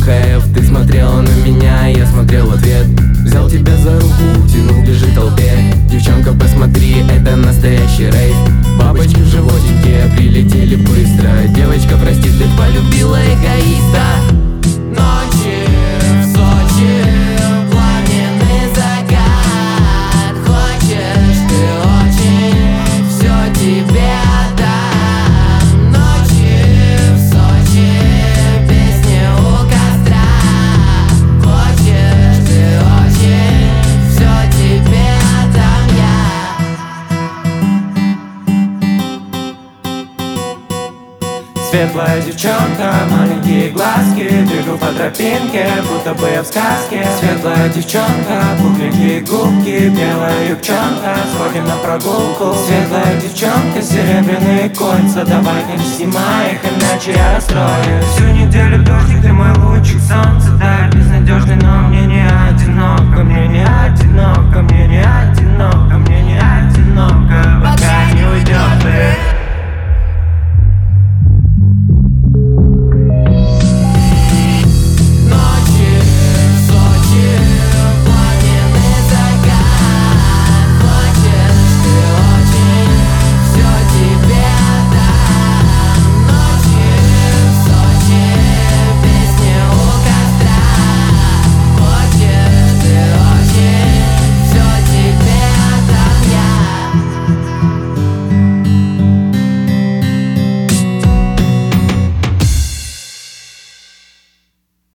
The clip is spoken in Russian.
КФ. Ты смотрела на меня, я смотрел в ответ. Взял тебя за руку, тянул ближе к толпе. Девчонка, посмотри, это настоящий рейв. Бабочки в животике прилетели быстро. Девочка, прости, ты полюбила эгоиста. Ночи в Сочи, пламенный закат. Хочешь ты очень, все тебе отдам. Ночи в Сочи, песни у костра. Хочешь ты очень, все тебе отдам я. Светлая девчонка, маленькие глазки, бегу по тропинке, будто бы я в сказке. Светлая девчонка, пухленькие губки, белая юбчонка, сходим на прогулку. Светлая девчонка, серебряные кольца, давай не снимай их, иначе я расстроюсь. Всю неделю дождик, ты мой лучик солнца, да, безнадежный, но мне не одиноко, мне не одиноко, мне